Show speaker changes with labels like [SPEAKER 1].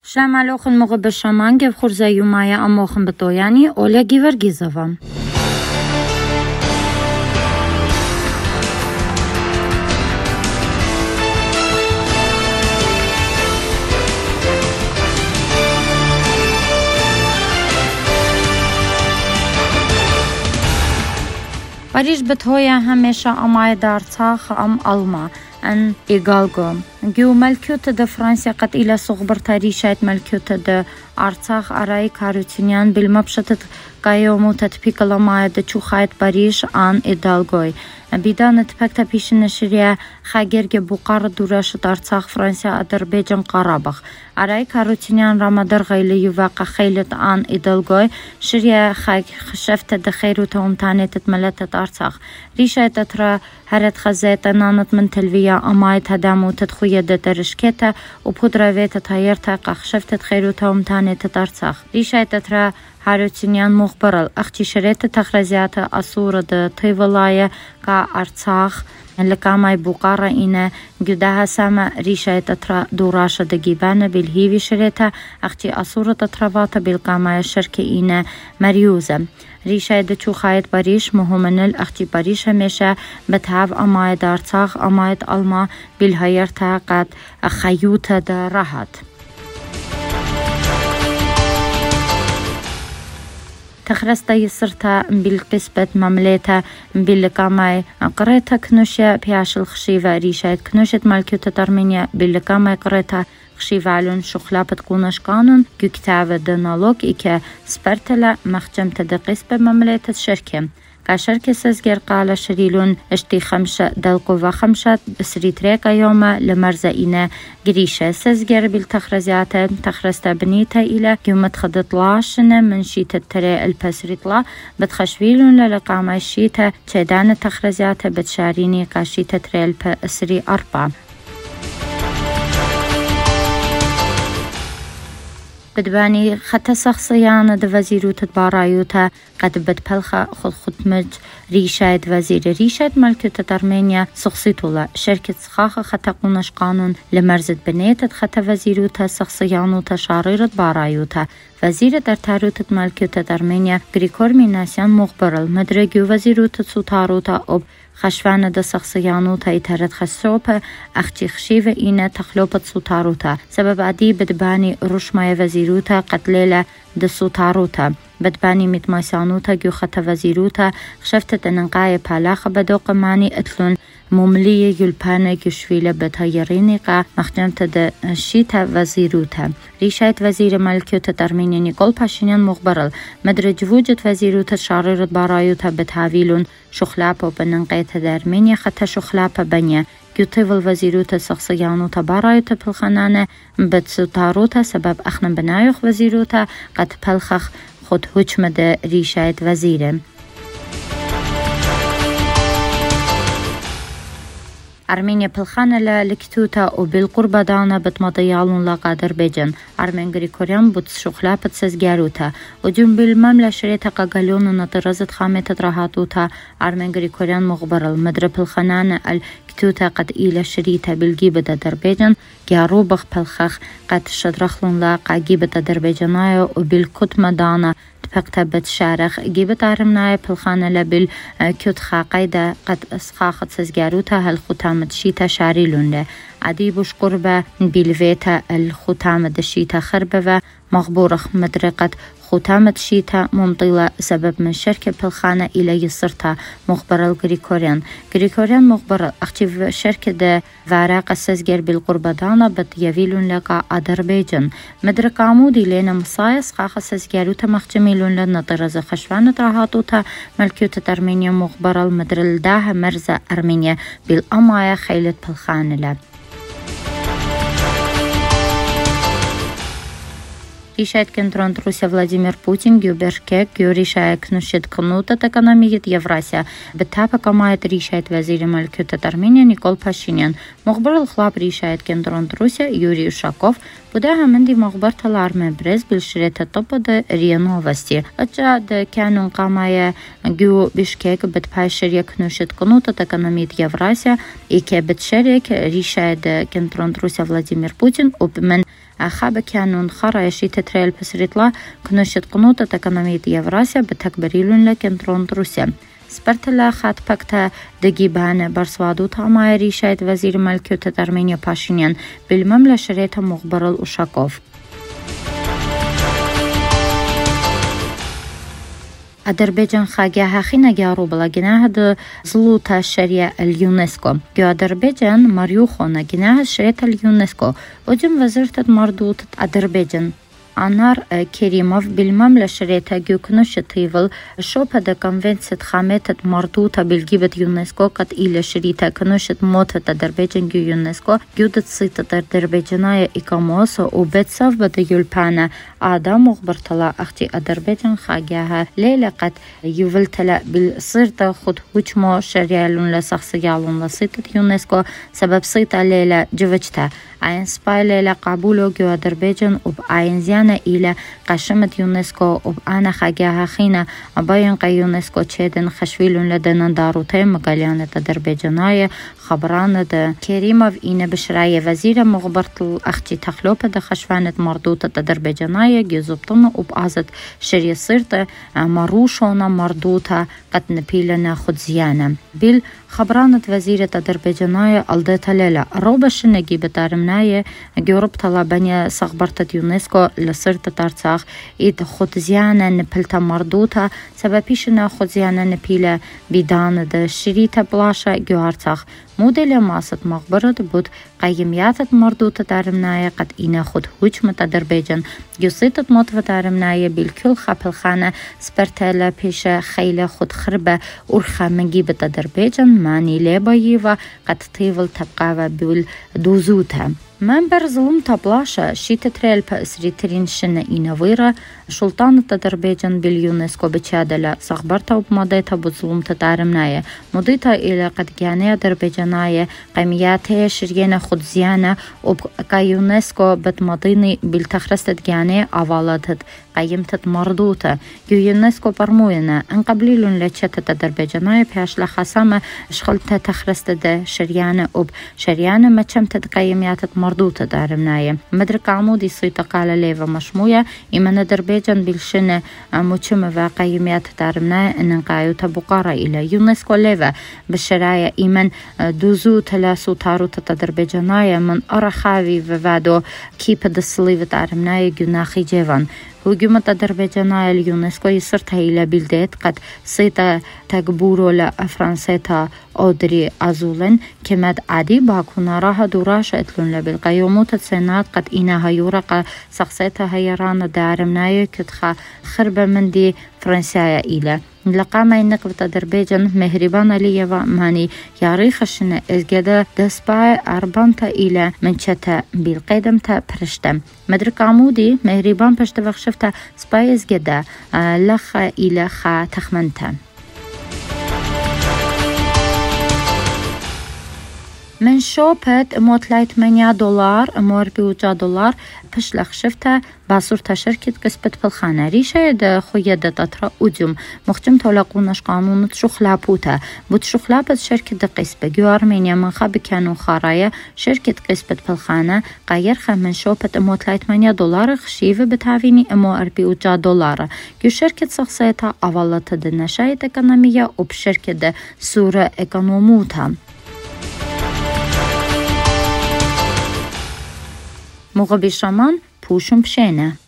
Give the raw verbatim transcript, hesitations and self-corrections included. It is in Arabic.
[SPEAKER 1] Շլամ ալոխն մողը բշաման գև խուրզայումայա ամոխն բտոյանի Օլյա Գիվերգիզովա. Париж бытхоя хамеша амай дарцах ам алма ан игалго. Гю Մալքյութը դե Ֆրանսիա կատ իլա սողբրտարի շայտ Մալքյութը դե Արցախ արայի Քարությունյան բիլմապշտտ կայոմութը տպիկալամայը դե Չուխայտ Париж ան իդալգոյ. Բիդանը տպակտա պիշինը շիրիա խագերգե բուկարը դուրաշտ Արցախ Ֆրանսիա Ադրբեջան Կարաբաղ. Արայի Քարությունյան Ռամադար ғայլի յուվակա խեյլտ ան իդալգոյ շիրիա խայք խշեվտը դե խեյրութը ումտանետտ մլետտ Արցախ. Ռիշայտ ըտրա հարետ խազետը նանըտ մնտելվիա ամայտ հադամութը يد ترشكتا وبودرافيتا تايرتا قخشفت خيروتا ومتانيتا ترساخ ريشاي تترا هاروتينيان مخبرل اختي شريتا تخرزياتا أصورة دا طيولايا كا أرساخ لكاماي بوقارة إنا جدها سما ريشاي تترا دوراشا دا جيبانا بالهيوي شريتا اختي أصورة تترافاتا بالكاماي الشركة إنا مريوزا ريشاي دا چوخايت باريش مهمنل اختي باريش هميشا بتهاف امايت ارتاخ امايت الما بالهيرتا قد خيوتا دا راحت تخرستا يسرتا بالقسبت ممليتا بالكاماي قريتا كنوشيا بياش الخشيفة ريشايت كنوشت مالكيوتا أرمينيا بالكاماي قريتا خشيفالون شخلابت قونش قانون كتابة دنالوج إكا سبرتلا مخجم تدقيس بمملية الشركة كشركة سزجر قال شريلون اشتي خمسة دلقوا خمسة بسريتريكا يوما لمرزقنا قريشة سزجر بالتخرزيات تخرزتا بنيتا إلى يوم تخدطلاشنا من شيتا تري البسريطلا بتخشويلون للقامة الشيتا تشيدان تخرزيات بتشاريني قاشيتا تري البسري أربعة بدباني خطا شخصيانا د وزيروت بارايوتا قد بتبلخا خود خدمج ريشايد وزير ريشايد ملكة أرمينيا سخصيتولا شركة سخاخة خطا قونش قانون لمرزد بنيتت خطا وزيروتا شخصيانو تشاريرت بارايوتا وزير در تاروت ملكة أرمينيا غريكور ميناسيان مخبرل مدرجو وزيروت سوتاروتا أب خشوانة دا شخصيانوتا يترد خسوبة اختي خشيفة إينا تخلوبة سوتاروتا سبب عدي بدباني رشماية وزيروتا قتليلة دا سوتاروتا بدباني متماسيانوتا جو خطا وزيروتا خشفتت اننقاية بالاخة بدوق ماني اتلون مملية يلبانا يشويلة بتايرينيقا مخجمت دا شيتا وزيروتا ريشايت وزير ملكيوتا أرمينيا نيكول باشينيان مخبرل مدرج وجد وزيروتا شاريرت بارايوتا بتهاويلون شخلابا بننقيتا دا أرمينيا خطا شخلابا بنيا يطيل وزيروتا شخصيانوتا بارايوتا بالخنانة بتسوتاروتا سبب اخنا بنايوخ وزيروتا قد بلخخ خود هجم دا ريشايت وزيرم أرمينيا بالخانة لكتوتا وبالقربة دانا بتمضيالون لقادر بيجن أرمين غريكوريان بوتس شخلابت سزجاروتا وديون بالمملة شريتا قاقالون نطرزت خامة تراهاتوتا أرمين غريكوريان مغبر المدرب الخنانة الكتوتا قد إيلا شريتا بالجيبة دربيجن جاروبخ بالخخ قد شدرخلون لاقا جيبة دربيجنايو وبالكتمة دانا تفقت شارخ جيبت عرمناي بالخانة لبل كيوت خاقيدا قد اسخاخت سزجاروتا هالختامة شيتا شاريلون له عديبوش قربة بيلفيتا الختامة دشيتا خربة مغبورخ مدرقة ختامة شيتا ممطلة سبب من شركة بالخانة إلى يسرتا مخبر الغريكوريان غريكوريان مخبر اختي شركة دا وراق سزجر بالقربة دانا بتيافيلون لقا أذربيجان مدرق عمودي لنا مصايص خاخ سزجاروتا مخجميلون لنا طرز خشوانة راهاتوتا ملكيوتا أرمينيا مخبر المدرل داها مرزا أرمينيا بالأمايا خيلة بالخانة لا ريشايت كنترون روسيا فلاديمير بوتين جوبركيك جو ريشايت كنوشت كنوتة экономиет Евразия بتابع كمايت ريشايت وزير ملكيوتا أرمينيا نيكول باشينيان مخبر الخلاب ريشايت كنترون روسيا يوري أوشاكوف بداها مندي مخبر الأرمن بريز بالشريط الطب دا ريا نوفستي أجاد كانون قامايا جو بشكيك بتباشر كنوشت كنوتة экономиет Евразия إيكي بتشارك ريشايت كنترون روسيا فلاديمير بوتين وبمن خابكانون خرا شيت تريل بسريطلا كنشت قنوطة اكونومية يوراسيا بتكبريلون لكنترون روسيا سپرتلا خط پکتا دگیبان برسوادوتا مایری شاید وزیر ملکیت ارمنیا پاشینیان بالمملة شريطة مغبر الأوشاكوف. Азербайджан хагя хина гяру балагина д злута шария اليونسكو. جو Азербайджан марюхона гина шрета اليونسكو. Одим вазиртат мардут Азербайджан. Anar Kerimov بالمملة شريطة جوكنوش تيفل شوبة конвенцият خامتت مردوطة بالجيبت يونسكو قد إلى شريطة كنوشت موتة Азербайджан جو يونسكو جودت صيتة Азербайджаная إقاموس وبتساف بدا يلبانا آدم مغبرطلا أختي Азербайджан خاقياها ليلة قد يولتلا بالصيرطة خد هجمو شريالون لسخصيالون لصيتة يونسكو سبب صيتة ليلة جوجتا عين سباي ليلة قابولو جو Азербайджан وبعين زيانة إلى قشمة يونسكو وبأنا خاقياها خينا أباين قا يونسكو تشيدن خشويلون لدنا داروتي مقاليانة Азербайджаная خبرانة دا كريموف إينا بشراية وزيرة مغبرت الأختي تخلوبة دا خشوانة مردوطة Азербайджаная جيزوبتنا وبأزت شري صيرت مروشونا مردوطة قد نبيلنا خد زيانة بيل خبرانة وزيرة Азербайджаная ألدتا ليلة روبش نجيبة دارمناية جوربتلا بنيا صغبرت يونسكو لصيرت تارتاخ إيد خد زيانة نبلتا مردوطة سببيشنا خد زيانة نبيلة بيدان دا شريطة بلاشا جوارتاخ موديل ماسة مغبرة بود قيميات مردوطة دارمناية قد إنا خد هجمة Азербайджан يصيطة موتفة دارمناية بالكل خابلخانة سبرتالا بيشا خيلة خد خربة أرخا مجيبة Азербайджан ماني ليباييوا قد طيفل تبقاوا بالدوزوتا منبر ظلم تبلاشا شيت تريل بأسري ترين شنة إينا ويرا شلطانة Азербайджан باليونسكو بتشادلا صغبرتا وبمضيتا بظلم تدارمناية مضيتا إلى قد جاني Азербайджаная قيمياتها شرينا خد زيانة وبقا يونسكو بتمضيني بالتخرستت جاني أوالاتت قيمتت مردوطة يو يونسكو برموينا ان قبليلون لچتت Азербайджаная بياش لخسامة شغلتا تخرستت شريانة وب شريانة ما چمتت قيمياتت مردوطة دارمناية مدرك عمودي صيطة قال ليفا مشموية إما Азербайджан بالشنة مچم وقيميات دارمناية ان قايوتا بقارة إلى يونسكو ليفا بالشراية إيمن دوزو تلاسو تاروتا Азербайджаная من أرخاوي ووادو كيبا دسليوة دارمناية جناخي جيوان هجومة Азербайджаная اليونسكو يصرتها إلى بلدات قد صيتا تقبورو لفرنسيتا أودري أزولن كمد عدي باكونا راها دوراشا اتلون لبالقيوموت السنات قد إناها يورقا سقسيتا هيرانا دارمنايو كتخا خربة من دي فرنسايا إلى لقامة نقبة Азербайджан مهربانة ليوا ماني ياريخ الشنة إزجدا دسباي أربانتا إلى منشتا بالقدمتا برشتم مدرك عمودي مهربان بشت وخشفتا سباي إزجدا لخا إلى خا تخمنتا من شوبت موتلايت منيا دولار امور بيوجا دولار بشلخ شفتا باسورتا شركة كسبت بالخانة ريشة دا خويدة تطرا أوديوم مختم تولاقوناش قانون تشخلابوتا بود شخلابت شركة دا قسبة جو أرمينيا من خاب كانوا خارايا شركة كسبت بالخانة غيرخا من شوبت موتلايت منيا دولار خشيفة بتعويني امو اربيوجا دولار جو شركة سخصيتا أولتا دا نشاية اكونومية وبشركة دا سورة اكونوموتا مغبي شمان پوشم بشینه